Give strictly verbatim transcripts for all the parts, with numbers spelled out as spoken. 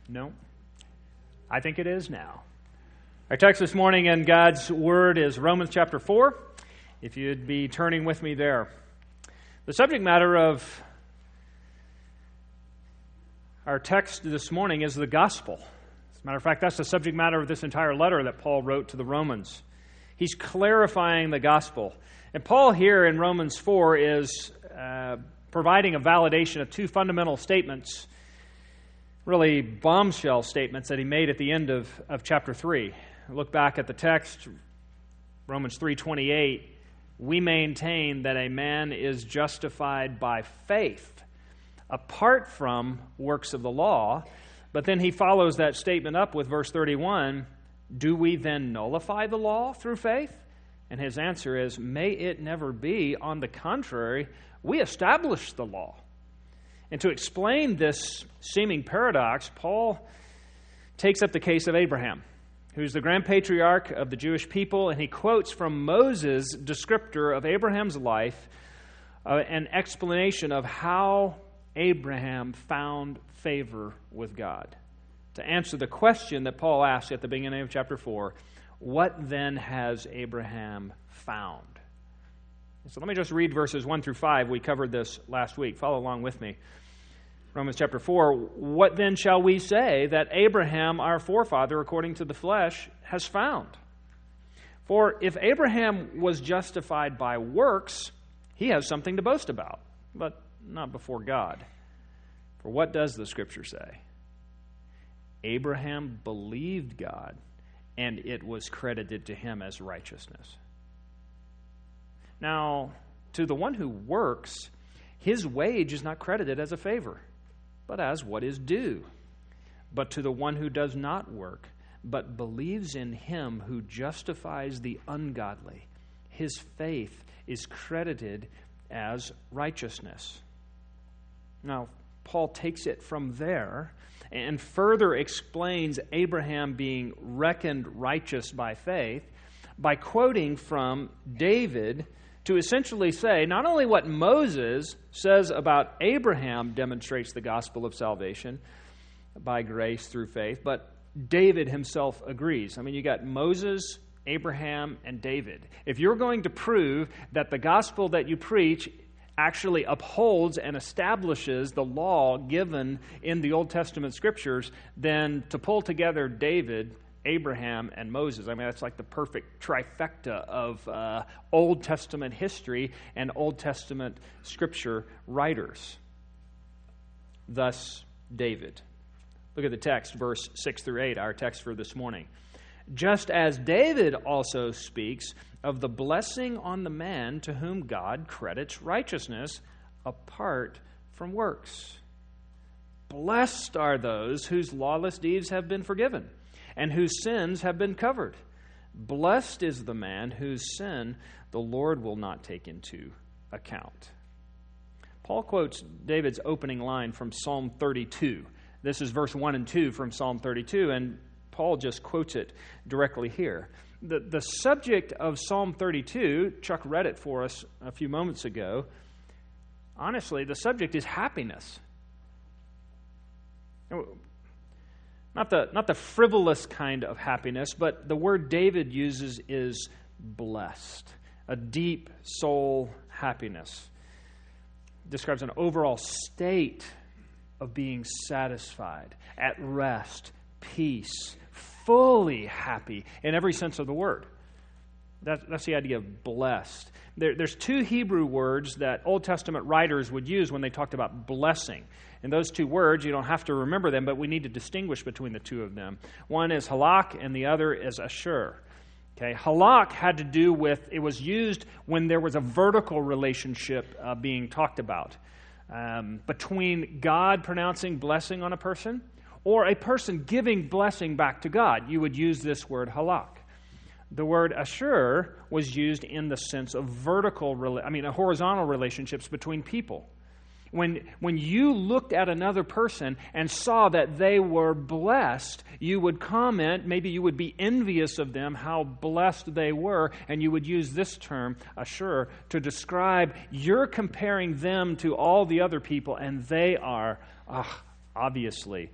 No. I think it is now. Our text this morning in God's Word is Romans chapter four. If you'd be turning with me there. The subject matter of our text this morning is the gospel. As a matter of fact, that's the subject matter of this entire letter that Paul wrote to the Romans. He's clarifying the gospel. And Paul here in Romans four is uh, providing a validation of two fundamental statements, really bombshell statements that he made at the end of, of chapter three. Look back at the text, Romans three twenty-eight. We maintain that a man is justified by faith apart from works of the law. But then he follows that statement up with verse thirty-one. Do we then nullify the law through faith? And his answer is, may it never be. On the contrary, we establish the law. And to explain this seeming paradox, Paul takes up the case of Abraham, who's the grand patriarch of the Jewish people, and he quotes from Moses' descriptor of Abraham's life uh, an explanation of how Abraham found favor with God. To answer the question that Paul asked at the beginning of chapter four, what then has Abraham found? So let me just read verses one through five. We covered this last week. Follow along with me. Romans chapter four, what then shall we say that Abraham, our forefather, according to the flesh, has found? For if Abraham was justified by works, he has something to boast about, but not before God. For what does the Scripture say? Abraham believed God, and it was credited to him as righteousness. Now, to the one who works, his wage is not credited as a favor, but as what is due. But to the one who does not work, but believes in him who justifies the ungodly, his faith is credited as righteousness. Now, Paul takes it from there and further explains Abraham being reckoned righteous by faith by quoting from David to essentially say not only what Moses says about Abraham demonstrates the gospel of salvation by grace through faith, but David himself agrees. I mean, you got Moses, Abraham, and David. If you're going to prove that the gospel that you preach actually upholds and establishes the law given in the Old Testament Scriptures, then to pull together David, Abraham, and Moses, I mean, that's like the perfect trifecta of uh, Old Testament history and Old Testament Scripture writers. Thus, David. Look at the text, verse six through eight, our text for this morning. Just as David also speaks of the blessing on the man to whom God credits righteousness apart from works. Blessed are those whose lawless deeds have been forgiven and whose sins have been covered. Blessed is the man whose sin the Lord will not take into account. Paul quotes David's opening line from Psalm thirty-two. This is verse one and two from Psalm thirty-two, and Paul just quotes it directly here. The, the subject of Psalm thirty-two, Chuck read it for us a few moments ago. Honestly, the subject is happiness. Not the, not the frivolous kind of happiness, but the word David uses is blessed. A deep soul happiness. Describes an overall state of being satisfied, at rest, peace, fully happy in every sense of the word. That, that's the idea of blessed. There, there's two Hebrew words that Old Testament writers would use when they talked about blessing. And those two words, you don't have to remember them, but we need to distinguish between the two of them. One is halak and the other is ashur. Okay, halak had to do with, it was used when there was a vertical relationship uh, being talked about um, between God pronouncing blessing on a person or a person giving blessing back to God. You would use this word halak. The word ashur was used in the sense of vertical, I mean, horizontal relationships between people. When, when you looked at another person and saw that they were blessed, you would comment, maybe you would be envious of them, how blessed they were, and you would use this term, ashur, to describe you're comparing them to all the other people, and they are, ah, obviously,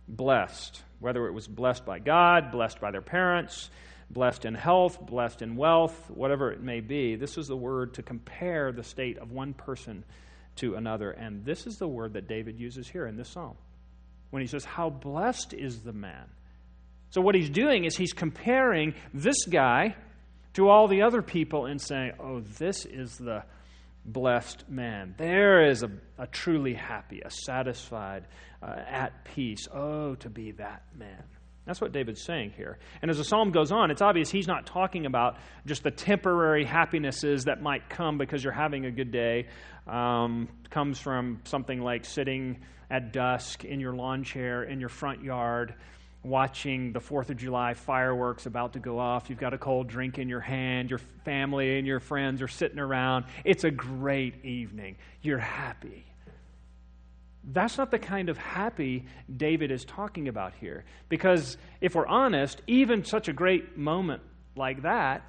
blessed, whether it was blessed by God, blessed by their parents, blessed in health, blessed in wealth, whatever it may be. This is the word to compare the state of one person to another. And this is the word that David uses here in this psalm when he says, how blessed is the man. So what he's doing is he's comparing this guy to all the other people and saying, oh, this is the blessed man. There is a, a truly happy, a satisfied, uh, at peace. Oh, to be that man. That's what David's saying here. And as the psalm goes on, it's obvious he's not talking about just the temporary happinesses that might come because you're having a good day. Um, comes from something like sitting at dusk in your lawn chair in your front yard, watching the fourth of July fireworks about to go off. You've got a cold drink in your hand. Your family and your friends are sitting around. It's a great evening. You're happy. That's not the kind of happy David is talking about here. Because if we're honest, even such a great moment like that,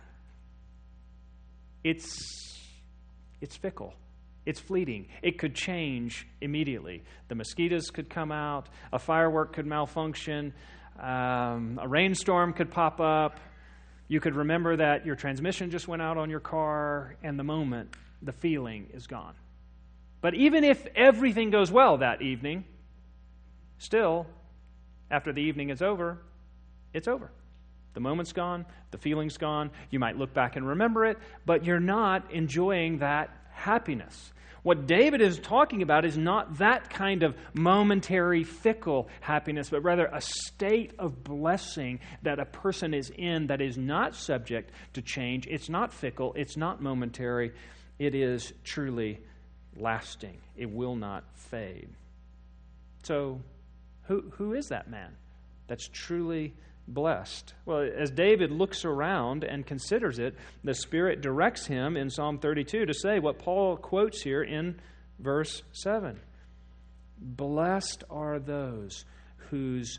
it's it's fickle. It's fleeting. It could change immediately. The mosquitoes could come out. A firework could malfunction. Um, a rainstorm could pop up. You could remember that your transmission just went out on your car, and the moment, the feeling is gone. But even if everything goes well that evening, still, after the evening is over, it's over. The moment's gone, the feeling's gone. You might look back and remember it, but you're not enjoying that happiness. What David is talking about is not that kind of momentary, fickle happiness, but rather a state of blessing that a person is in that is not subject to change. It's not fickle. It's not momentary. It is truly lasting. It will not fade. So, who who is that man that's truly blessed? Well, as David looks around and considers it, the Spirit directs him in Psalm thirty-two to say what Paul quotes here in verse seven. Blessed are those whose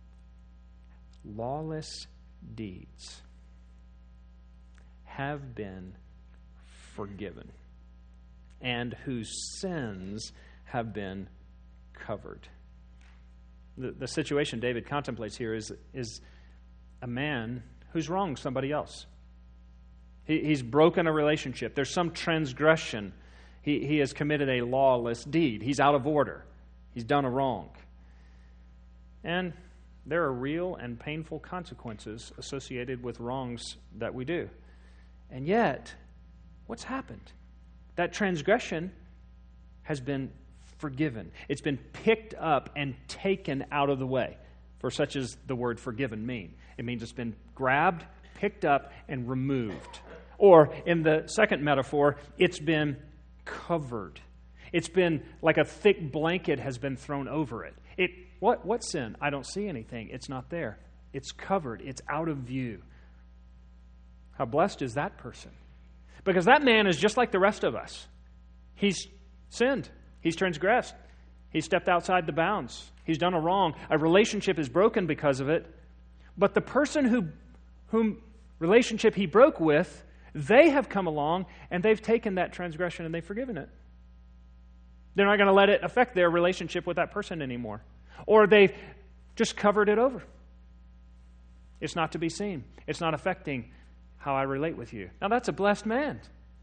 lawless deeds have been forgiven, and whose sins have been covered. The, the situation David contemplates here is, is a man who's wronged somebody else. He, he's broken a relationship. There's some transgression. He, he has committed a lawless deed. He's out of order. He's done a wrong. And there are real and painful consequences associated with wrongs that we do. And yet, what's happened? That transgression has been forgiven. It's been picked up and taken out of the way. For such as the word forgiven mean. It means it's been grabbed, picked up, and removed. Or, in the second metaphor, it's been covered. It's been like a thick blanket has been thrown over it. It what what sin? I don't see anything. It's not there. It's covered. It's out of view. How blessed is that person? Because that man is just like the rest of us. He's sinned. He's transgressed. He's stepped outside the bounds. He's done a wrong. A relationship is broken because of it. But the person who, whom relationship he broke with, they have come along and they've taken that transgression and they've forgiven it. They're not going to let it affect their relationship with that person anymore. Or they've just covered it over. It's not to be seen. It's not affecting how I relate with you. Now that's a blessed man.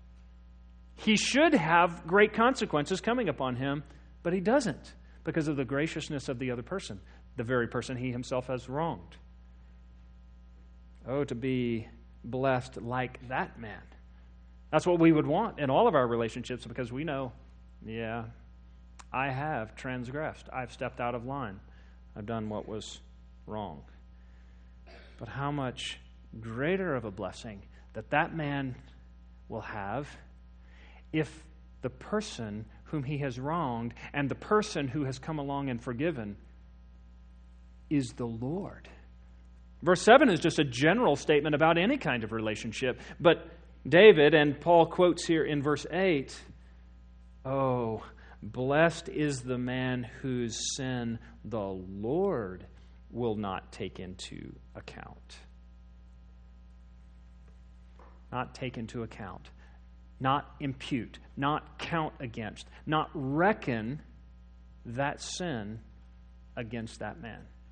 He should have great consequences coming upon him, but he doesn't because of the graciousness of the other person, the very person he himself has wronged. Oh, to be blessed like that man. That's what we would want in all of our relationships because we know, yeah, I have transgressed. I've stepped out of line. I've done what was wrong. But how much greater of a blessing that that man will have if the person whom he has wronged and the person who has come along and forgiven is the Lord. Verse seven is just a general statement about any kind of relationship. But David, and Paul quotes here in verse eight, oh, blessed is the man whose sin the Lord will not take into account. Not take into account. Not impute, not count against, not reckon that sin against that man.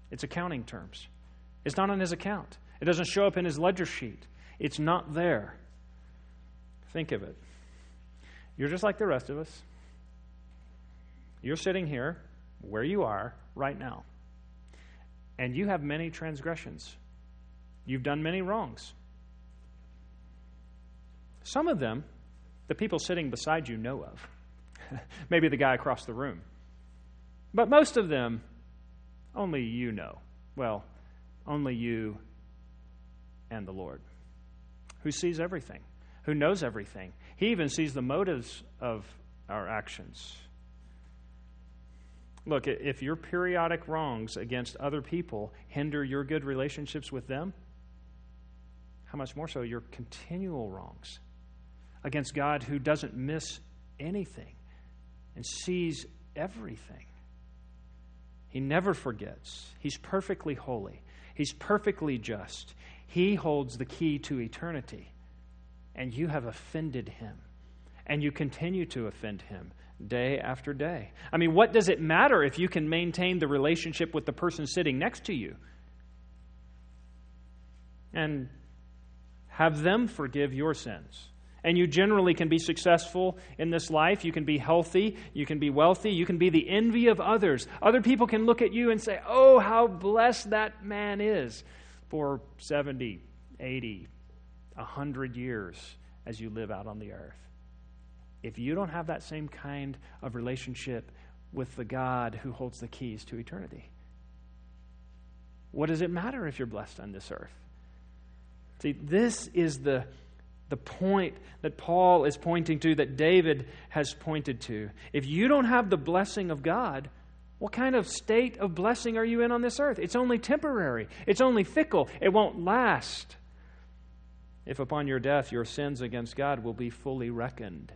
It's accounting terms. It's not on his account. It doesn't show up in his ledger sheet. It's not there. Think of it. You're just like the rest of us. You're sitting here where you are right now. And you have many transgressions. You've done many wrongs. Some of them, the people sitting beside you know of. Maybe the guy across the room. But most of them, only you know. Well, only you and the Lord, who sees everything, who knows everything. He even sees the motives of our actions. Look, if your periodic wrongs against other people hinder your good relationships with them, how much more so your continual wrongs against God, who doesn't miss anything and sees everything. He never forgets. He's perfectly holy. He's perfectly just. He holds the key to eternity. And you have offended him. And you continue to offend him day after day. I mean, what does it matter if you can maintain the relationship with the person sitting next to you and have them forgive your sins? And you generally can be successful in this life. You can be healthy. You can be wealthy. You can be the envy of others. Other people can look at you and say, oh, how blessed that man is for seventy, eighty, one hundred years as you live out on the earth. If you don't have that same kind of relationship with the God who holds the keys to eternity, what does it matter if you're blessed on this earth? See, this is the The point that Paul is pointing to, that David has pointed to. If you don't have the blessing of God, what kind of state of blessing are you in on this earth? It's only temporary. It's only fickle. It won't last. If upon your death your sins against God will be fully reckoned,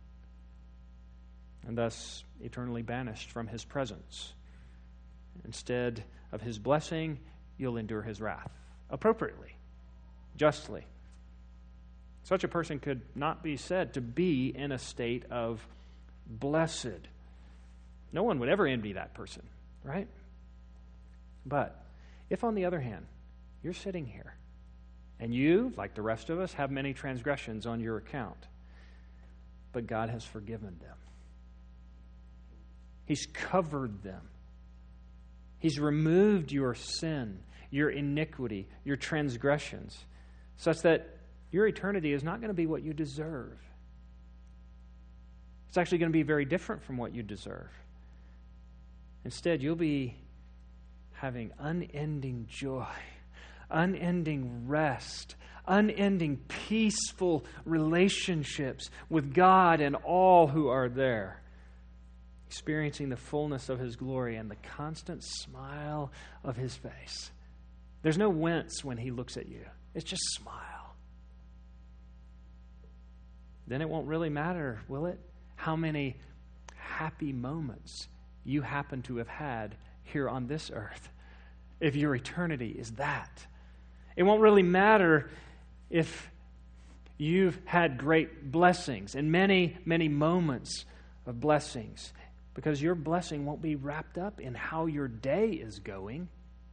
and thus eternally banished from his presence. Instead of his blessing, you'll endure his wrath appropriately, justly. Such a person could not be said to be in a state of blessed. No one would ever envy that person, right? But if, on the other hand, you're sitting here and you, like the rest of us, have many transgressions on your account, but God has forgiven them. He's covered them. He's removed your sin, your iniquity, your transgressions, such that your eternity is not going to be what you deserve. It's actually going to be very different from what you deserve. Instead, you'll be having unending joy, unending rest, unending peaceful relationships with God and all who are there, experiencing the fullness of his glory and the constant smile of his face. There's no wince when he looks at you. It's just smile. Then it won't really matter, will it, how many happy moments you happen to have had here on this earth, if your eternity is that. It won't really matter if you've had great blessings and many, many moments of blessings, because your blessing won't be wrapped up in how your day is going.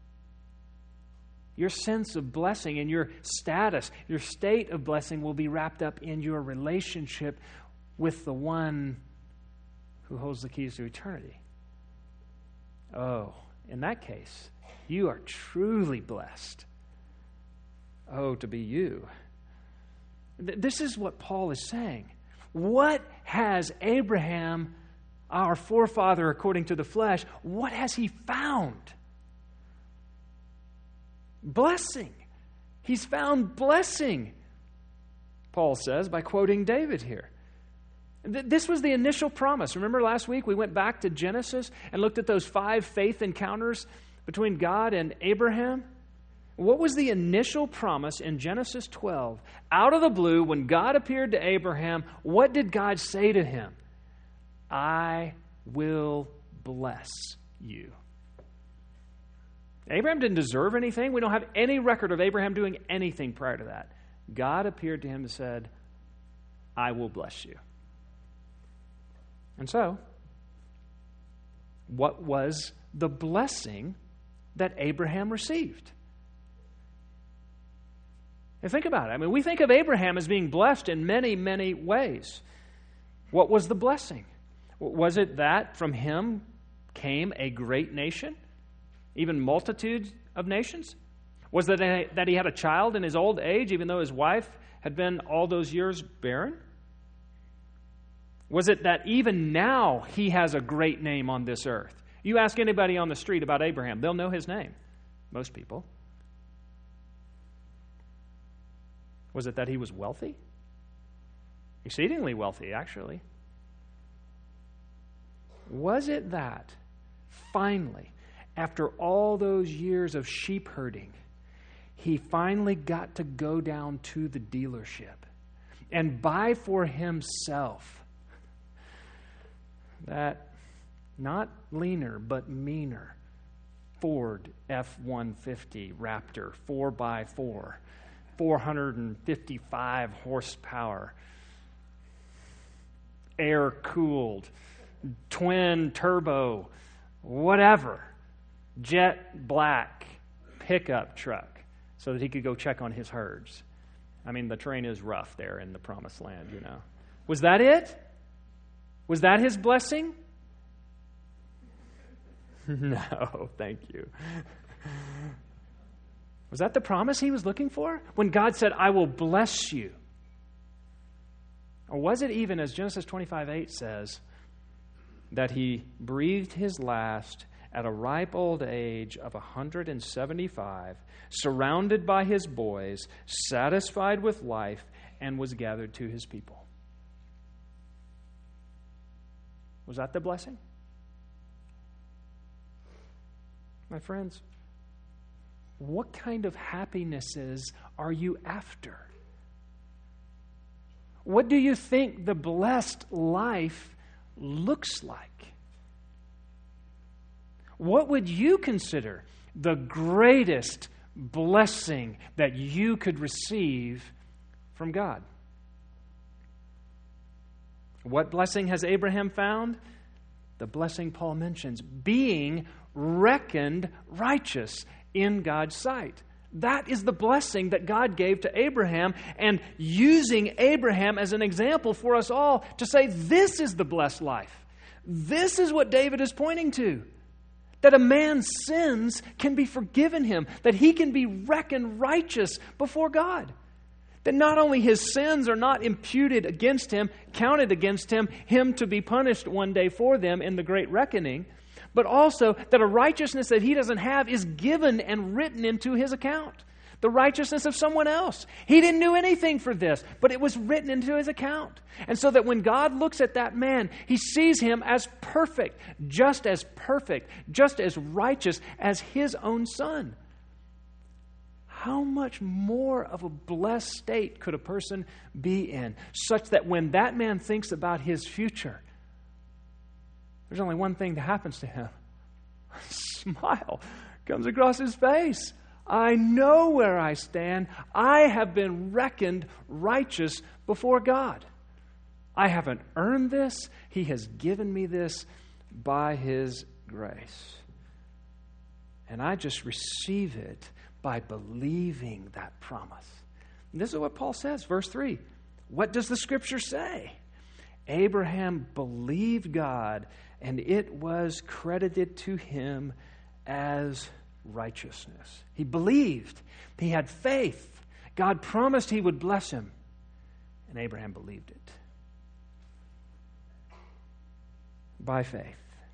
Your sense of blessing and your status, your state of blessing will be wrapped up in your relationship with the one who holds the keys to eternity. Oh, in that case, you are truly blessed. Oh, to be you. This is what Paul is saying. What has Abraham, our forefather according to the flesh, what has he found? Blessing. He's found blessing, Paul says, by quoting David here. This was the initial promise. Remember last week we went back to Genesis and looked at those five faith encounters between God and Abraham? What was the initial promise in Genesis twelve? Out of the blue, when God appeared to Abraham, what did God say to him? I will bless you. Abraham didn't deserve anything. We don't have any record of Abraham doing anything prior to that. God appeared to him and said, I will bless you. And so, what was the blessing that Abraham received. And think about it. I mean, we think of Abraham as being blessed in many, many ways. What was the blessing? Was it that from him came a great nation, even multitudes of nations? Was it that he had a child in his old age, even though his wife had been all those years barren? Was it that even now he has a great name on this earth? You ask anybody on the street about Abraham, they'll know his name. Most people. Was it that he was wealthy? Exceedingly wealthy, actually. Was it that, finally, after all those years of sheep herding, he finally got to go down to the dealership and buy for himself that not leaner but meaner Ford F one fifty Raptor four by four, four hundred fifty-five horsepower, air-cooled, twin turbo, whatever, jet black pickup truck so that he could go check on his herds. I mean, the terrain is rough there in the Promised Land, you know. Was that it? Was that his blessing? No, thank you. Was that the promise he was looking for? When God said, I will bless you. Or was it even, as Genesis twenty-five eight says, that he breathed his last at a ripe old age of one hundred seventy-five, surrounded by his boys, satisfied with life, and was gathered to his people? Was that the blessing? My friends, what kind of happinesses are you after? What do you think the blessed life looks like? What would you consider the greatest blessing that you could receive from God? What blessing has Abraham found? The blessing Paul mentions, being reckoned righteous in God's sight. That is the blessing that God gave to Abraham, and using Abraham as an example for us all to say, this is the blessed life. This is what David is pointing to. That a man's sins can be forgiven him, that he can be reckoned righteous before God. That not only his sins are not imputed against him, counted against him, him to be punished one day for them in the great reckoning, but also that a righteousness that he doesn't have is given and written into his account. The righteousness of someone else. He didn't do anything for this, but it was written into his account. And so that when God looks at that man, he sees him as perfect, just as perfect, just as righteous as his own son. How much more of a blessed state could a person be in, such that when that man thinks about his future, there's only one thing that happens to him. A smile comes across his face. I know where I stand. I have been reckoned righteous before God. I haven't earned this. He has given me this by His grace. And I just receive it by believing that promise. And this is what Paul says, verse three. What does the Scripture say? Abraham believed God, and it was credited to him as righteousness. He believed. He had faith. God promised He would bless him, and Abraham believed it. By faith.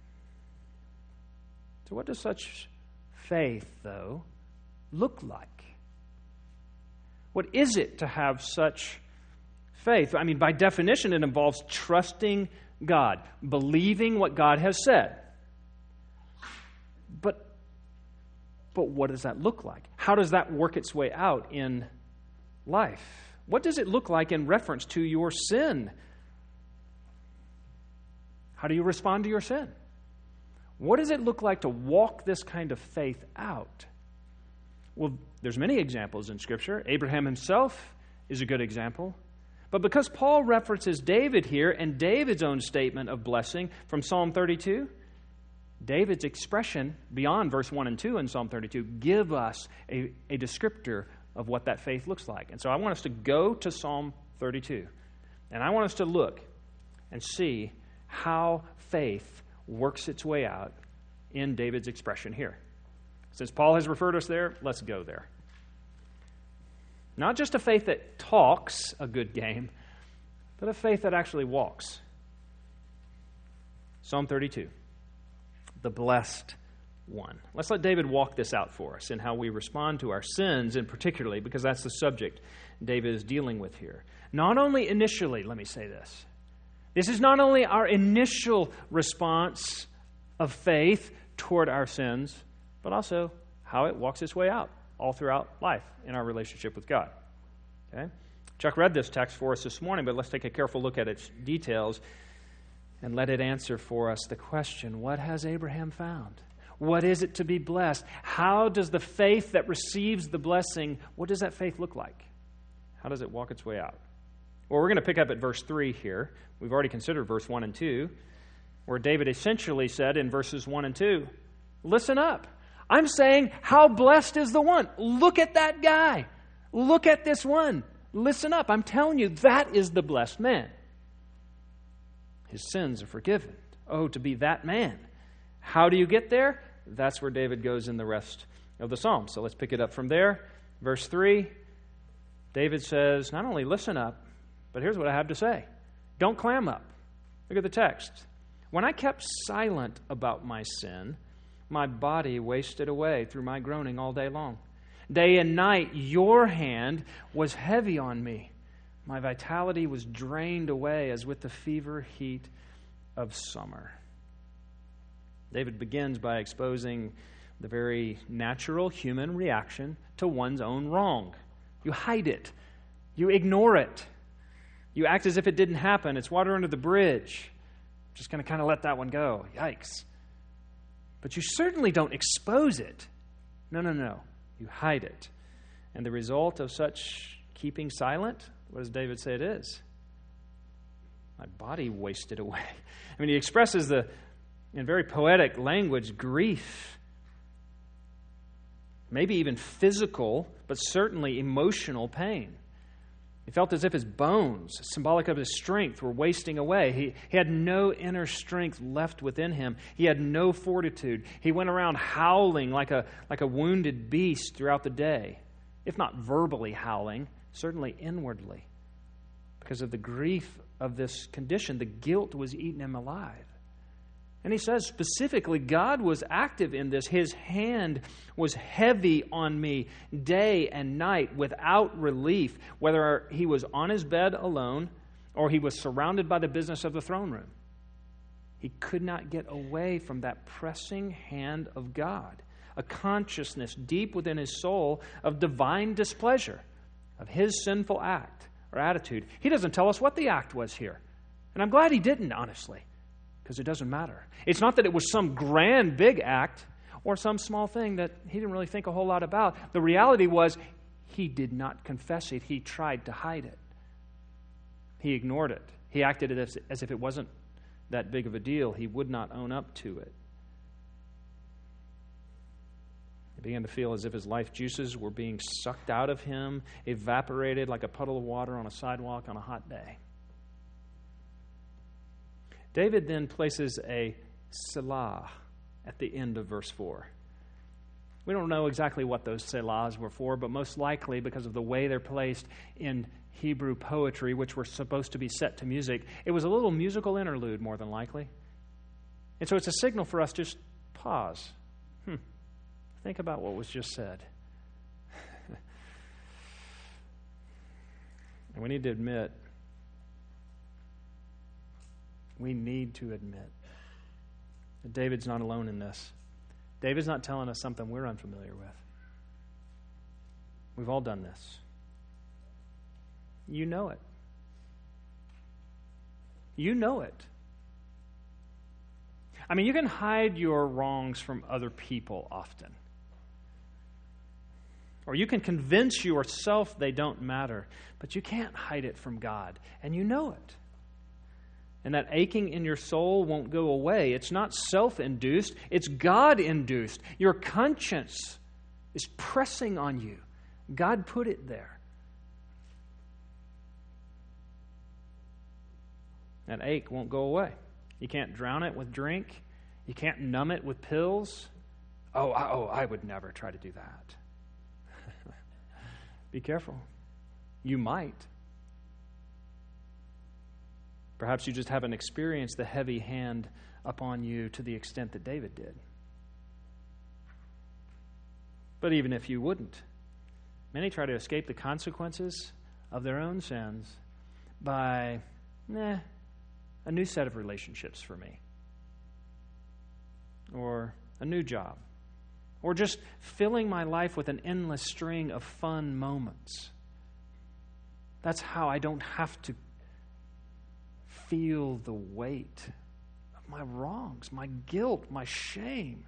So what does such faith, though, look like? What is it to have such faith? I mean, by definition, it involves trusting God, believing what God has said. But, but what does that look like? How does that work its way out in life? What does it look like in reference to your sin? How do you respond to your sin? What does it look like to walk this kind of faith out? Well, there's many examples in Scripture. Abraham himself is a good example. But because Paul references David here and David's own statement of blessing from Psalm thirty-two, David's expression beyond verse one and two in Psalm thirty-two give us a, a descriptor of what that faith looks like. And so I want us to go to Psalm thirty-two, and I want us to look and see how faith works its way out in David's expression here. Since Paul has referred us there, let's go there. Not just a faith that talks a good game, but a faith that actually walks. Psalm thirty-two, the blessed one. Let's let David walk this out for us in how we respond to our sins, in particularly, because that's the subject David is dealing with here. Not only initially, let me say this. This is not only our initial response of faith toward our sins, but also how it walks its way out all throughout life in our relationship with God. Okay? Chuck read this text for us this morning, but let's take a careful look at its details and let it answer for us the question, what has Abraham found? What is it to be blessed? How does the faith that receives the blessing, what does that faith look like? How does it walk its way out? Well, we're going to pick up at verse three here. We've already considered verse one and two, where David essentially said in verses one and two, listen up. I'm saying, how blessed is the one? Look at that guy. Look at this one. Listen up. I'm telling you, that is the blessed man. His sins are forgiven. Oh, to be that man. How do you get there? That's where David goes in the rest of the psalm. So let's pick it up from there. Verse three, David says, not only listen up, but here's what I have to say. Don't clam up. Look at the text. When I kept silent about my sin, my body wasted away through my groaning all day long. Day and night, your hand was heavy on me. My vitality was drained away as with the fever heat of summer. David begins by exposing the very natural human reaction to one's own wrong. You hide it. You ignore it. You act as if it didn't happen. It's water under the bridge. Just going to kind of let that one go. Yikes. But you certainly don't expose it. No, no, no. You hide it. And the result of such keeping silent, what does David say it is? My body wasted away. I mean, he expresses the, in very poetic language, grief. Maybe even physical, but certainly emotional pain. He felt as if his bones, symbolic of his strength, were wasting away. He, he had no inner strength left within him. He had no fortitude. He went around howling like a, like a wounded beast throughout the day, if not verbally howling, certainly inwardly. Because of the grief of this condition, the guilt was eating him alive. And he says specifically, God was active in this. His hand was heavy on me day and night without relief, whether he was on his bed alone or he was surrounded by the business of the throne room. He could not get away from that pressing hand of God, a consciousness deep within his soul of divine displeasure, of his sinful act or attitude. He doesn't tell us what the act was here. And I'm glad he didn't, honestly. Because it doesn't matter. It's not that it was some grand big act or some small thing that he didn't really think a whole lot about. The reality was he did not confess it. He tried to hide it. He ignored it. He acted as, as if it wasn't that big of a deal. He would not own up to it. He began to feel as if his life juices were being sucked out of him, evaporated like a puddle of water on a sidewalk on a hot day. David then places a Selah at the end of verse four. We don't know exactly what those Selahs were for, but most likely because of the way they're placed in Hebrew poetry, which were supposed to be set to music, it was a little musical interlude more than likely. And so it's a signal for us just pause. Hmm. Think about what was just said. And we need to admit, we need to admit that David's not alone in this. David's not telling us something we're unfamiliar with. We've all done this. You know it. You know it. I mean, you can hide your wrongs from other people often. Or you can convince yourself they don't matter, but you can't hide it from God, and you know it. And that aching in your soul won't go away. It's not self-induced, it's God-induced. Your conscience is pressing on you. God put it there. That ache won't go away. You can't drown it with drink. You can't numb it with pills. Oh, I, oh, I would never try to do that. Be careful. You might. Perhaps you just haven't experienced the heavy hand upon you to the extent that David did. But even if you wouldn't, many try to escape the consequences of their own sins by, nah, a new set of relationships for me, or a new job, or just filling my life with an endless string of fun moments. That's how I don't have to feel the weight of my wrongs, my guilt, my shame.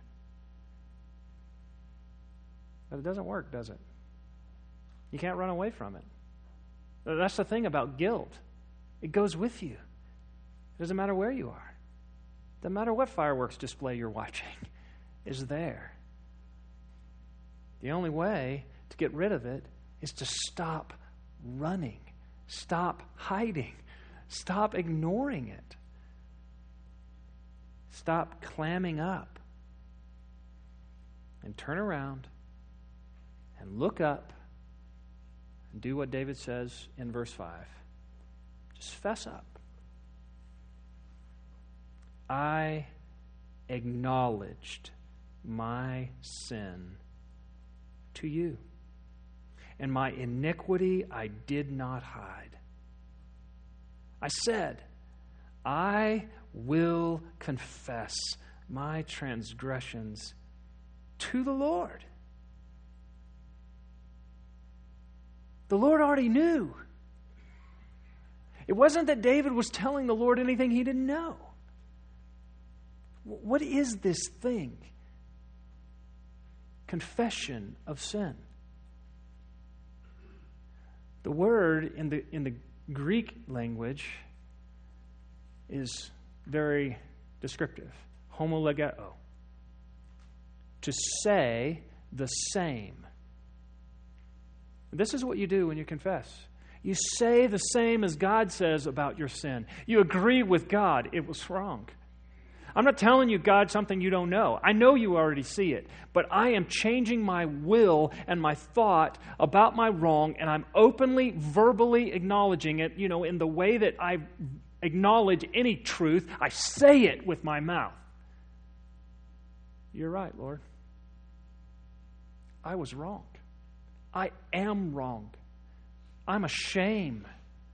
But it doesn't work, does it? You can't run away from it. That's the thing about guilt. It goes with you. It doesn't matter where you are. It doesn't matter what fireworks display you're watching. It's there. The only way to get rid of it is to stop running. Stop hiding. Stop ignoring it. Stop clamming up. And turn around and look up and do what David says in verse five. Just fess up. I acknowledged my sin to you, and my iniquity I did not hide. I said, I will confess my transgressions to the Lord. The Lord already knew. It wasn't that David was telling the Lord anything he didn't know. What is this thing? Confession of sin. The word in the in the Greek language is very descriptive. Homolegeo. To say the same. This is what you do when you confess. You say the same as God says about your sin. You agree with God. It was wrong. I'm not telling you, God, something you don't know. I know you already see it. But I am changing my will and my thought about my wrong, and I'm openly, verbally acknowledging it, you know, in the way that I acknowledge any truth. I say it with my mouth. You're right, Lord. I was wrong. I am wrong. I'm ashamed.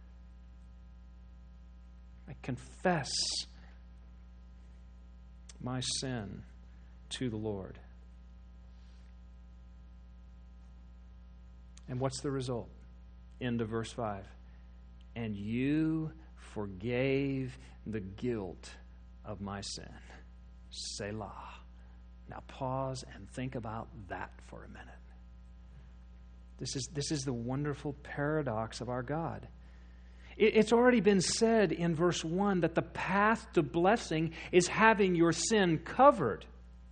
I confess my sin to the Lord. And what's the result? End of verse five. And you forgave the guilt of my sin. Selah. Now pause and think about that for a minute. This is, this is the wonderful paradox of our God. It's already been said in verse one that the path to blessing is having your sin covered.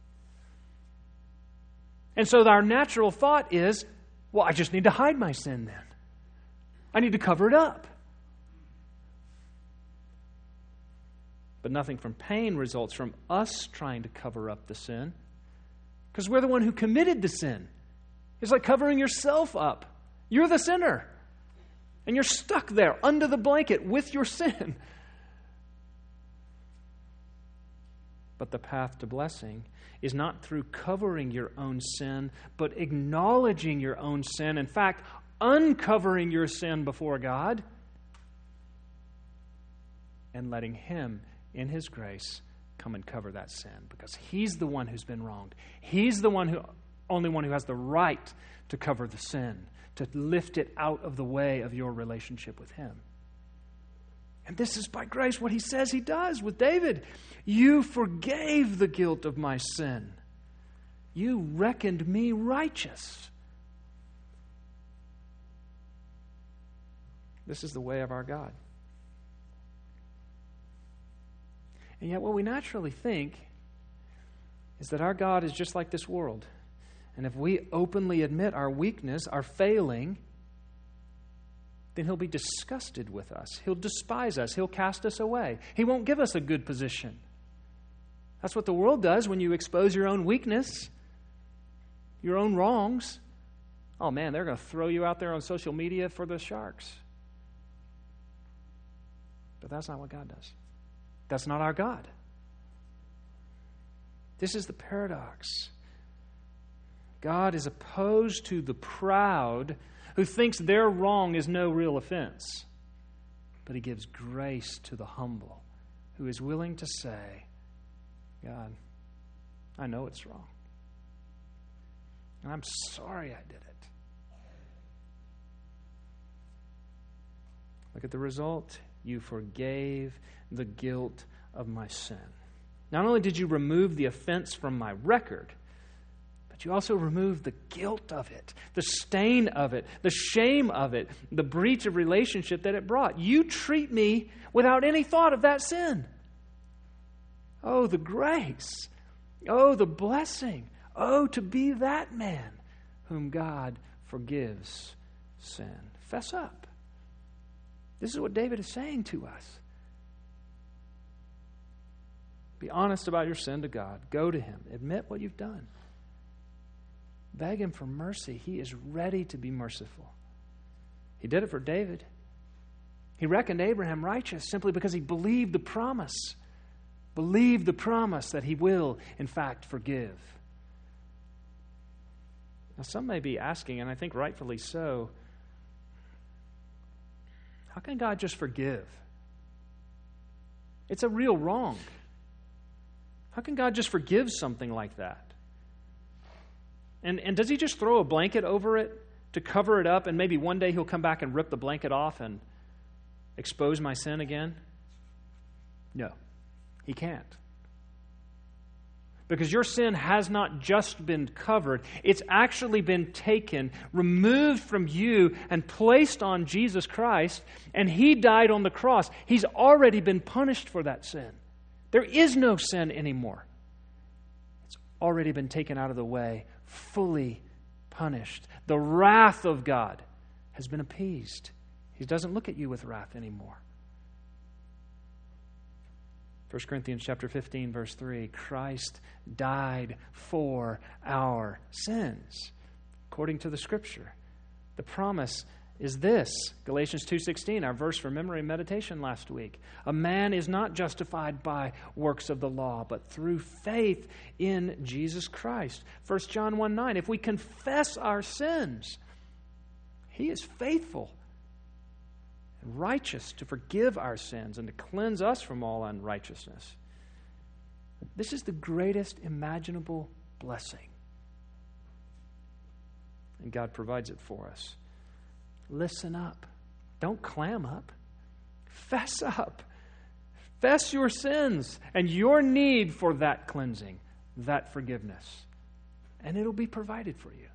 And so our natural thought is, well, I just need to hide my sin then. I need to cover it up. But nothing from pain results from us trying to cover up the sin, because we're the one who committed the sin. It's like covering yourself up. You're the sinner. And you're stuck there under the blanket with your sin. But the path to blessing is not through covering your own sin, but acknowledging your own sin. In fact, uncovering your sin before God and letting Him, in His grace, come and cover that sin, because He's the one who's been wronged. He's the one who, only one who has the right to cover the sin, to lift it out of the way of your relationship with Him. And this is by grace what He says He does with David. You forgave the guilt of my sin. You reckoned me righteous. This is the way of our God. And yet what we naturally think is that our God is just like this world. And if we openly admit our weakness, our failing, then He'll be disgusted with us. He'll despise us. He'll cast us away. He won't give us a good position. That's what the world does when you expose your own weakness, your own wrongs. Oh man, they're going to throw you out there on social media for the sharks. But that's not what God does. That's not our God. This is the paradox. God is opposed to the proud who thinks their wrong is no real offense. But He gives grace to the humble who is willing to say, God, I know it's wrong. And I'm sorry I did it. Look at the result. You forgave the guilt of my sin. Not only did you remove the offense from my record, but you also removed the guilt of it, the stain of it, the shame of it, the breach of relationship that it brought. You treat me without any thought of that sin. Oh, the grace. Oh, the blessing. Oh, to be that man whom God forgives sin. Fess up. This is what David is saying to us. Be honest about your sin to God. Go to Him. Admit what you've done. Beg Him for mercy. He is ready to be merciful. He did it for David. He reckoned Abraham righteous simply because he believed the promise. Believed the promise that He will, in fact, forgive. Now, some may be asking, and I think rightfully so, how can God just forgive? It's a real wrong. How can God just forgive something like that? And, and does He just throw a blanket over it to cover it up, and maybe one day He'll come back and rip the blanket off and expose my sin again? No, He can't. Because your sin has not just been covered, it's actually been taken, removed from you, and placed on Jesus Christ, and He died on the cross. He's already been punished for that sin. There is no sin anymore. It's already been taken out of the way, fully punished. The wrath of God has been appeased. He doesn't look at you with wrath anymore. First Corinthians chapter fifteen, verse three, Christ died for our sins, according to the Scripture. The promise is this, Galatians two sixteen, our verse for memory and meditation last week. A man is not justified by works of the law, but through faith in Jesus Christ. First John one nine, if we confess our sins, He is faithful and righteous to forgive our sins and to cleanse us from all unrighteousness. This is the greatest imaginable blessing. And God provides it for us. Listen up. Don't clam up. Fess up. Fess your sins and your need for that cleansing, that forgiveness. And it'll be provided for you.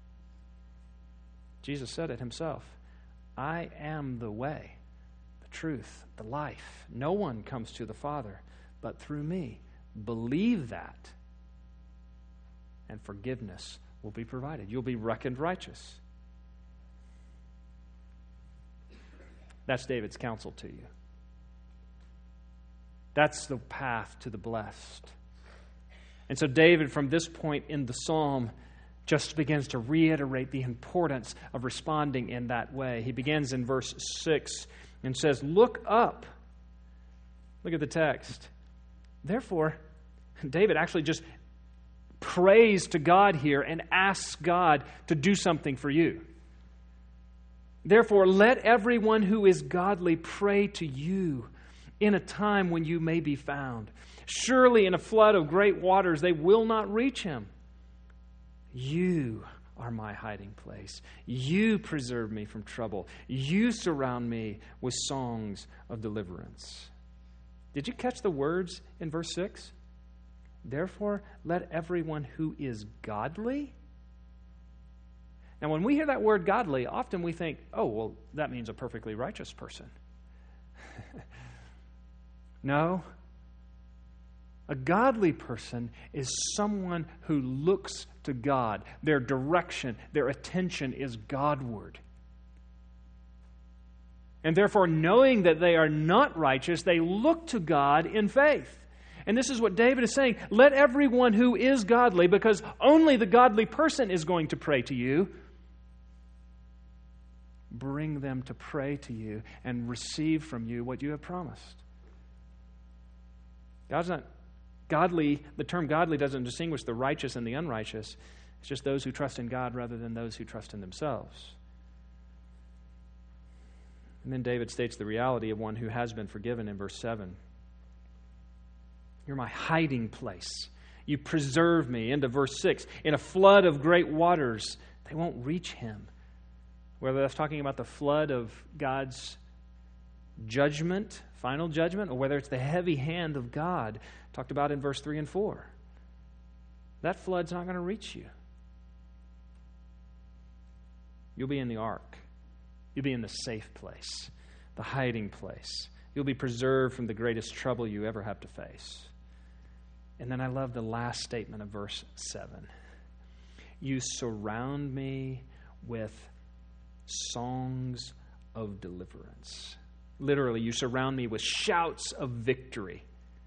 Jesus said it Himself. I am the way, the truth, the life. No one comes to the Father but through me. Believe that, and forgiveness will be provided. You'll be reckoned righteous. That's David's counsel to you. That's the path to the blessed. And so David, from this point in the psalm, just begins to reiterate the importance of responding in that way. He begins in verse six and says, look up. Look at the text. Therefore, David actually just prays to God here and asks God to do something for you. Therefore, let everyone who is godly pray to you in a time when you may be found. Surely in a flood of great waters they will not reach him. You are my hiding place. You preserve me from trouble. You surround me with songs of deliverance. Did you catch the words in verse six? Therefore, let everyone who is godly. Now, when we hear that word godly, often we think, oh, well, that means a perfectly righteous person. No. A godly person is someone who looks to God. Their direction, their attention is Godward. And therefore, knowing that they are not righteous, they look to God in faith. And this is what David is saying. Let everyone who is godly, because only the godly person is going to pray to you, bring them to pray to you and receive from you what you have promised. God's not godly. The term godly doesn't distinguish the righteous and the unrighteous. It's just those who trust in God rather than those who trust in themselves. And then David states the reality of one who has been forgiven in verse seven. You're my hiding place. You preserve me. Into verse six. In a flood of great waters, they won't reach him. Whether that's talking about the flood of God's judgment, final judgment, or whether it's the heavy hand of God, talked about in verse three and four. That flood's not going to reach you. You'll be in the ark. You'll be in the safe place, the hiding place. You'll be preserved from the greatest trouble you ever have to face. And then I love the last statement of verse seven. You surround me with songs of deliverance. Literally, you surround me with shouts of victory.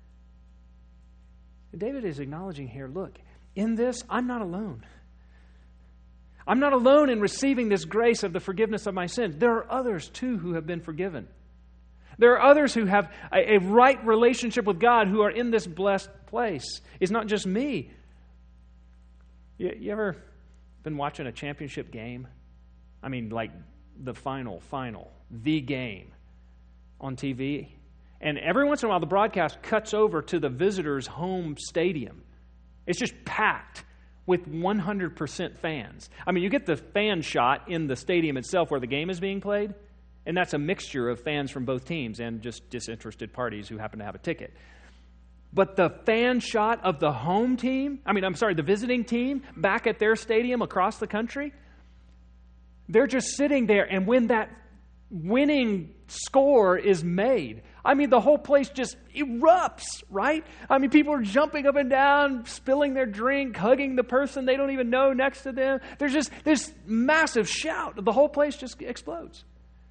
David is acknowledging here, look, in this, I'm not alone. I'm not alone in receiving this grace of the forgiveness of my sins. There are others, too, who have been forgiven. There are others who have a, a right relationship with God who are in this blessed place. It's not just me. You, you ever been watching a championship game? I mean, like the final, final, the game on T V. And every once in a while, the broadcast cuts over to the visitor's home stadium. It's just packed with one hundred percent fans. I mean, you get the fan shot in the stadium itself where the game is being played, and that's a mixture of fans from both teams and just disinterested parties who happen to have a ticket. But the fan shot of the home team, I mean, I'm sorry, the visiting team back at their stadium across the country, they're just sitting there, and when that winning score is made, I mean, the whole place just erupts, right? I mean, people are jumping up and down, spilling their drink, hugging the person they don't even know next to them. There's just this massive shout. The whole place just explodes.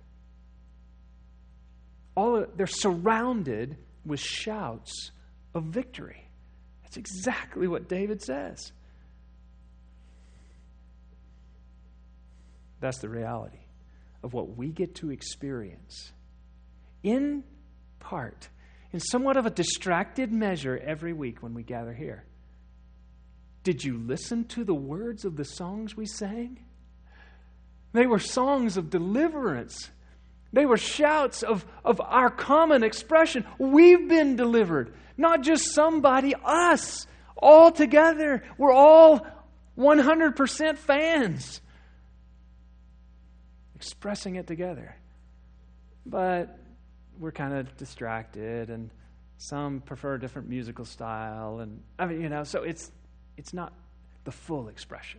All of, they're surrounded with shouts of victory. That's exactly what David says. That's the reality of what we get to experience in part, in somewhat of a distracted measure every week when we gather here. Did you listen to the words of the songs we sang? They were songs of deliverance. They were shouts of, of our common expression. We've been delivered. Not just somebody, us. All together. We're all one hundred percent fans. Expressing it together. But we're kind of distracted, and some prefer a different musical style, and I mean, you know, so it's it's not the full expression.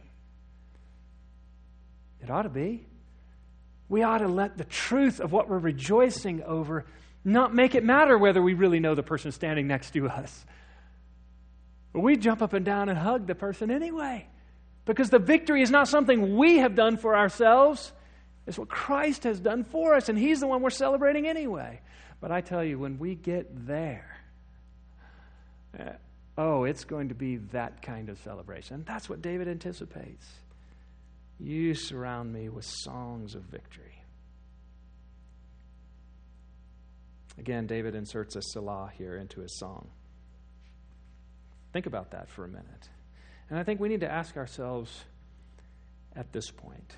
It ought to be. We ought to let the truth of what we're rejoicing over not make it matter whether we really know the person standing next to us. But we jump up and down and hug the person anyway, because the victory is not something we have done for ourselves. It's what Christ has done for us, and He's the one we're celebrating anyway. But I tell you, when we get there, uh, oh, it's going to be that kind of celebration. That's what David anticipates. You surround me with songs of victory. Again, David inserts a Selah here into his song. Think about that for a minute. And I think we need to ask ourselves at this point,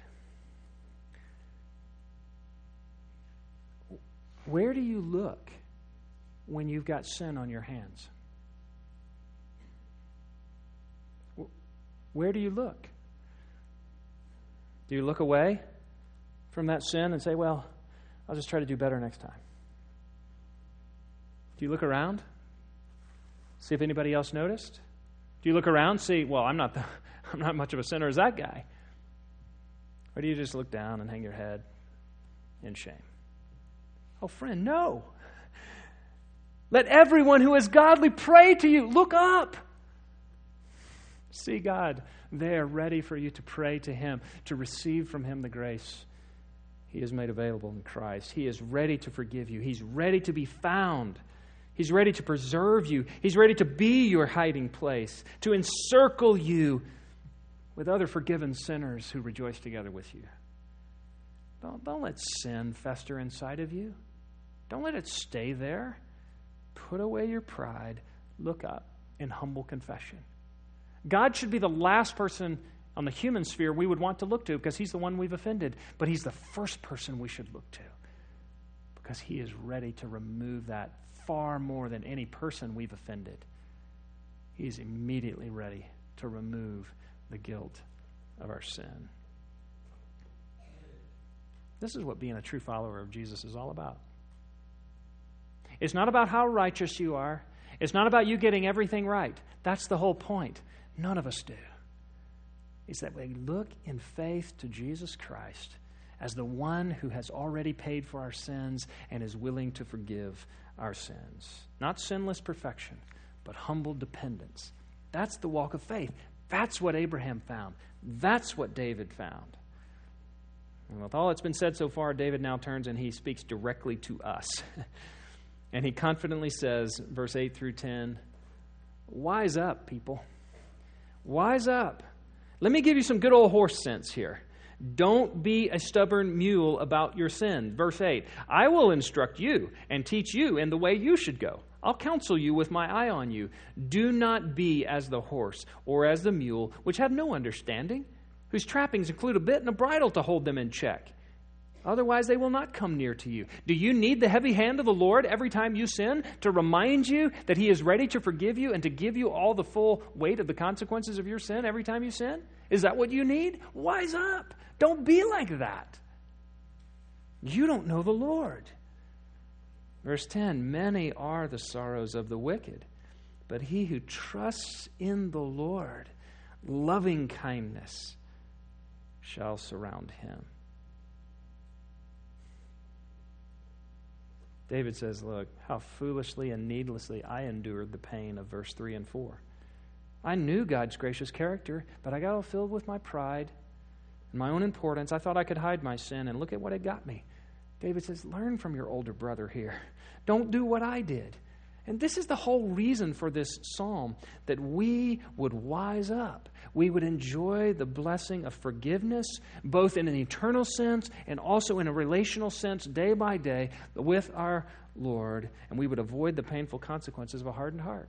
where do you look when you've got sin on your hands? Where do you look? Do you look away from that sin and say, well, I'll just try to do better next time? Do you look around? See if anybody else noticed? Do you look around, see, well, I'm not the, I'm not much of a sinner as that guy? Or do you just look down and hang your head in shame? Oh, friend, no. Let everyone who is godly pray to you. Look up. See God there ready for you to pray to Him, to receive from Him the grace He has made available in Christ. He is ready to forgive you. He's ready to be found. He's ready to preserve you. He's ready to be your hiding place, to encircle you with other forgiven sinners who rejoice together with you. Don't, don't let sin fester inside of you. Don't let it stay there. Put away your pride. Look up in humble confession. God should be the last person on the human sphere we would want to look to because He's the one we've offended. But He's the first person we should look to because He is ready to remove that far more than any person we've offended. He's immediately ready to remove the guilt of our sin. This is what being a true follower of Jesus is all about. It's not about how righteous you are. It's not about you getting everything right. That's the whole point. None of us do. It's that we look in faith to Jesus Christ as the one who has already paid for our sins and is willing to forgive our sins. Not sinless perfection, but humble dependence. That's the walk of faith. That's what Abraham found. That's what David found. And with all that's been said so far, David now turns and he speaks directly to us. And he confidently says, verse eight through ten, "Wise up, people. Wise up. Let me give you some good old horse sense here. Don't be a stubborn mule about your sin." Verse eight, "I will instruct you and teach you in the way you should go. I'll counsel you with my eye on you. Do not be as the horse or as the mule, which have no understanding, whose trappings include a bit and a bridle to hold them in check. Otherwise, they will not come near to you. Do you need the heavy hand of the Lord every time you sin to remind you that He is ready to forgive you and to give you all the full weight of the consequences of your sin every time you sin? Is that what you need? Wise up. Don't be like that. You don't know the Lord." Verse ten, "Many are the sorrows of the wicked, but he who trusts in the Lord, loving kindness shall surround him." David says, look, how foolishly and needlessly I endured the pain of verse three and four. I knew God's gracious character, but I got all filled with my pride and my own importance. I thought I could hide my sin, and look at what it got me. David says, learn from your older brother here. Don't do what I did. And this is the whole reason for this psalm, that we would wise up. We would enjoy the blessing of forgiveness, both in an eternal sense and also in a relational sense, day by day, with our Lord. And we would avoid the painful consequences of a hardened heart.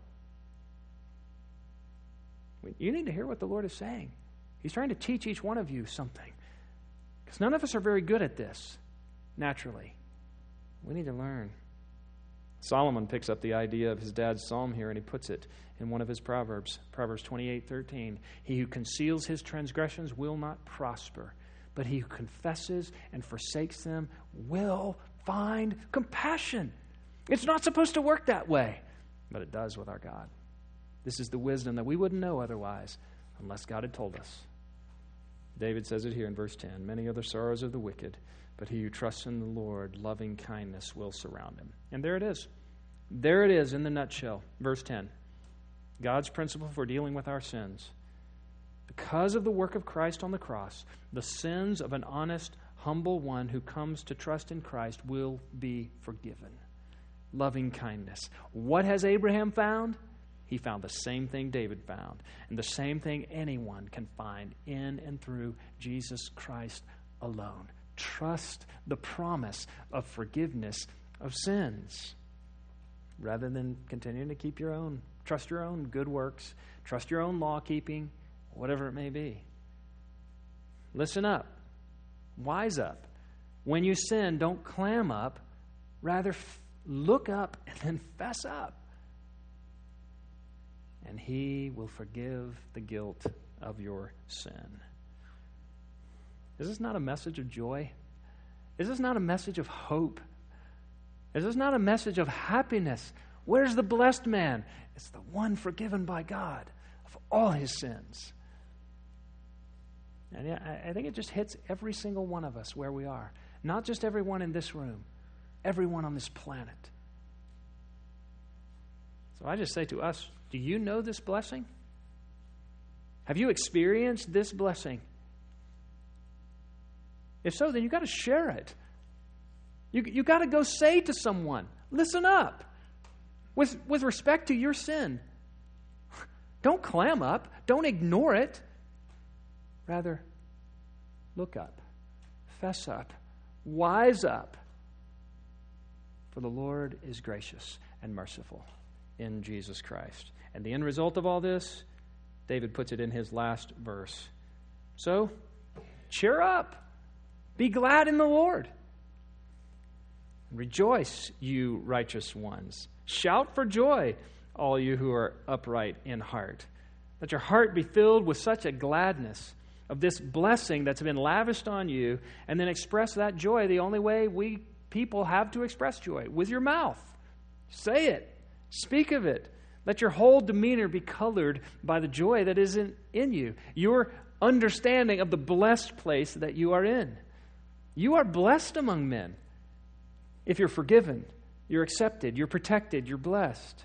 You need to hear what the Lord is saying. He's trying to teach each one of you something. Because none of us are very good at this, naturally. We need to learn. Solomon picks up the idea of his dad's psalm here, and he puts it in one of his Proverbs, Proverbs twenty-eight thirteen. "He who conceals his transgressions will not prosper, but he who confesses and forsakes them will find compassion." It's not supposed to work that way, but it does with our God. This is the wisdom that we wouldn't know otherwise unless God had told us. David says it here in verse ten, "Many are the sorrows of the wicked, but he who trusts in the Lord, loving kindness will surround him." And there it is. There it is in the nutshell. Verse ten. God's principle for dealing with our sins. Because of the work of Christ on the cross, the sins of an honest, humble one who comes to trust in Christ will be forgiven. Loving kindness. What has Abraham found? He found the same thing David found, and the same thing anyone can find in and through Jesus Christ alone. Trust the promise of forgiveness of sins rather than continuing to keep your own, trust your own good works, trust your own law keeping, whatever it may be. Listen up. Wise up. When you sin, don't clam up. Rather, f- look up and then fess up. And He will forgive the guilt of your sin. Is this not a message of joy? Is this not a message of hope? Is this not a message of happiness? Where's the blessed man? It's the one forgiven by God of all his sins. And yeah, I think it just hits every single one of us where we are. Not just everyone in this room, everyone on this planet. So I just say to us, do you know this blessing? Have you experienced this blessing? If so, then you've got to share it. You, you've got to go say to someone, listen up. With, with respect to your sin, don't clam up. Don't ignore it. Rather, look up. Fess up. Wise up. For the Lord is gracious and merciful in Jesus Christ. And the end result of all this, David puts it in his last verse. So, cheer up. Be glad in the Lord. Rejoice, you righteous ones. Shout for joy, all you who are upright in heart. Let your heart be filled with such a gladness of this blessing that's been lavished on you, and then express that joy the only way we people have to express joy, with your mouth. Say it. Speak of it. Let your whole demeanor be colored by the joy that is in, in you, your understanding of the blessed place that you are in. You are blessed among men. If you're forgiven, you're accepted, you're protected, you're blessed.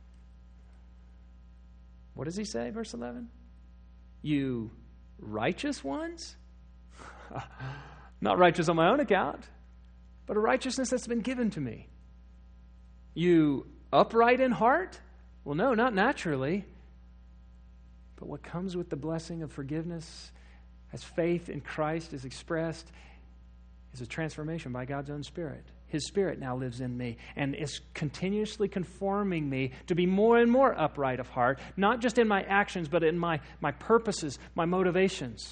What does he say, verse eleven? You righteous ones? Not righteous on my own account, but a righteousness that's been given to me. You upright in heart? Well, no, not naturally. But what comes with the blessing of forgiveness as faith in Christ is expressed is a transformation by God's own Spirit. His Spirit now lives in me and is continuously conforming me to be more and more upright of heart, not just in my actions, but in my, my purposes, my motivations.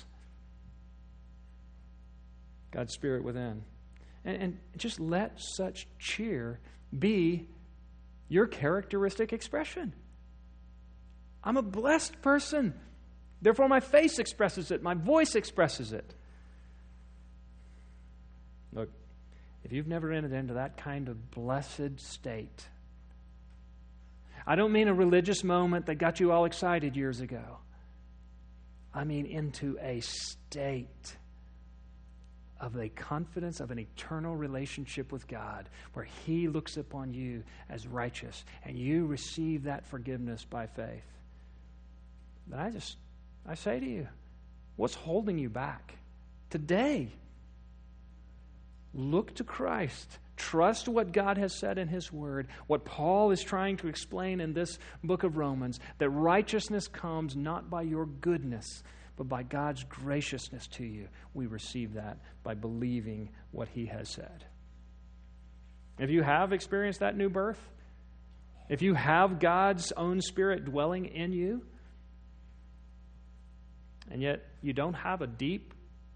God's Spirit within. And, and just let such cheer be your characteristic expression. I'm a blessed person. Therefore, my face expresses it. My voice expresses it. Look, if you've never entered into that kind of blessed state, I don't mean a religious moment that got you all excited years ago. I mean into a state of a confidence of an eternal relationship with God where He looks upon you as righteous and you receive that forgiveness by faith. Then I just, I say to you, what's holding you back? Today, look to Christ. Trust what God has said in His Word, what Paul is trying to explain in this book of Romans, that righteousness comes not by your goodness, but by God's graciousness to you. We receive that by believing what He has said. If you have experienced that new birth, if you have God's own Spirit dwelling in you, and yet you don't have a deep,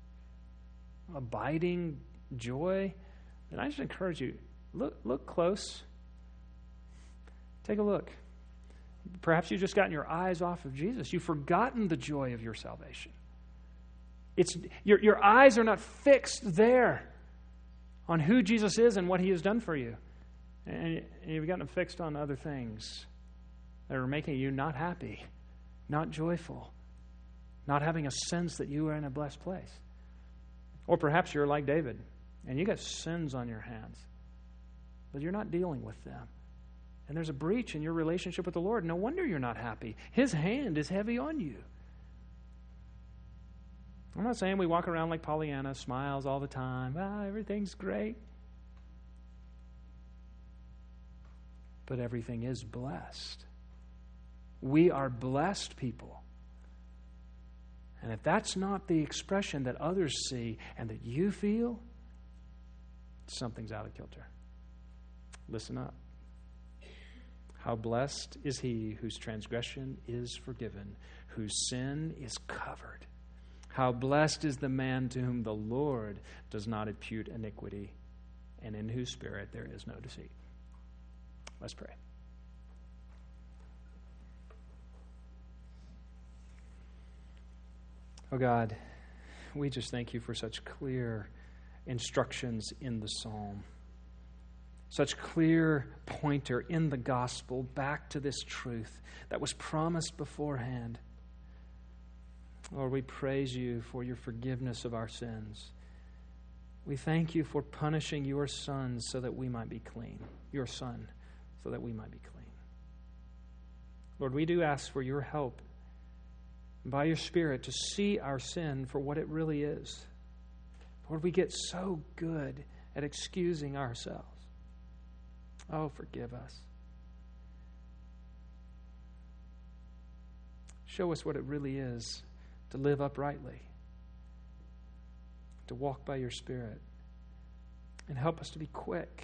abiding joy, then I just encourage you, look, look close. Take a look. Perhaps you've just gotten your eyes off of Jesus. You've forgotten the joy of your salvation. It's your, your eyes are not fixed there on who Jesus is and what He has done for you. And you've gotten them fixed on other things that are making you not happy, not joyful, not having a sense that you are in a blessed place. Or perhaps you're like David, and you got sins on your hands, but you're not dealing with them. And there's a breach in your relationship with the Lord. No wonder you're not happy. His hand is heavy on you. I'm not saying we walk around like Pollyanna, smiles all the time. Ah, everything's great. But everything is blessed. We are blessed people. And if that's not the expression that others see and that you feel, something's out of kilter. Listen up. How blessed is he whose transgression is forgiven, whose sin is covered. How blessed is the man to whom the Lord does not impute iniquity, and in whose spirit there is no deceit. Let's pray. Oh God, we just thank you for such clear instructions in the psalm. Such clear pointer in the gospel back to this truth that was promised beforehand. Lord, we praise you for your forgiveness of our sins. We thank you for punishing your sons so that we might be clean. Your son, so that we might be clean. Lord, we do ask for your help by your Spirit to see our sin for what it really is. Lord, we get so good at excusing ourselves. Oh, forgive us. Show us what it really is to live uprightly, to walk by your Spirit, and help us to be quick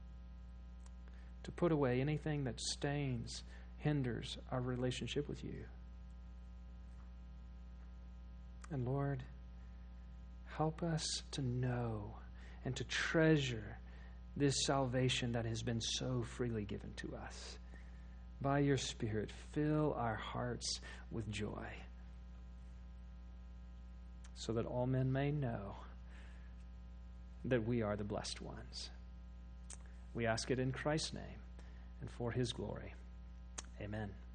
to put away anything that stains, hinders our relationship with you. And Lord, help us to know and to treasure this salvation that has been so freely given to us. By your Spirit, fill our hearts with joy so that all men may know that we are the blessed ones. We ask it in Christ's name and for his glory. Amen.